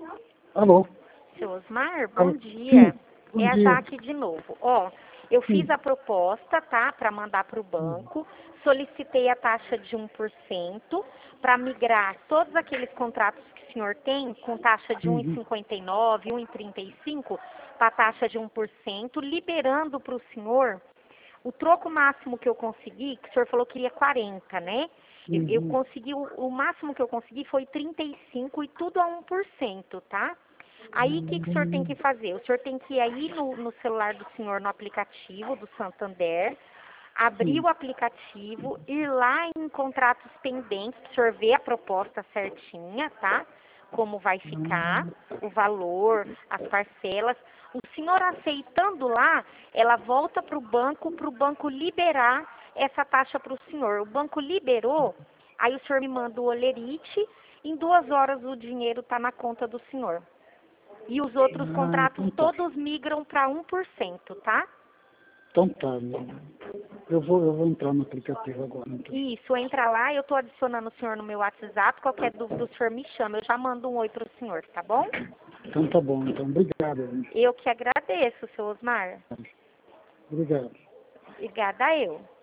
Alô? Seu Osmar, Alô? bom dia. Sim, bom É a dia. Jaque de novo. Ó, eu fiz Sim. a proposta, tá, para mandar para o banco, solicitei a taxa de 1% para migrar todos aqueles contratos que o senhor tem com taxa de Uhum. 1,59, 1,35 para taxa de 1%, liberando para o senhor o troco máximo que eu consegui, que o senhor falou que queria 40, né? Eu Uhum. consegui, o máximo que eu consegui foi 35 e tudo a 1%, tá? Aí, o que o senhor tem que fazer? O senhor tem que ir aí no celular do senhor, no aplicativo do Santander, abrir Sim. o aplicativo, ir lá em contratos pendentes, o senhor vê a proposta certinha, tá? Como vai ficar, o valor, as parcelas. O senhor aceitando lá, ela volta para o banco liberar essa taxa para o senhor. O banco liberou, aí o senhor me manda o olerite, em 2 horas o dinheiro está na conta do senhor. E os outros contratos Então tá. todos migram para 1%, tá? Então tá. Eu vou entrar no aplicativo agora. Então. Isso, entra lá, eu tô adicionando o senhor no meu WhatsApp, qualquer dúvida o senhor me chama, eu já mando um oi pro senhor, tá bom? Então tá bom. Então, obrigado. Eu que agradeço, seu Osmar. Obrigado. Obrigada eu.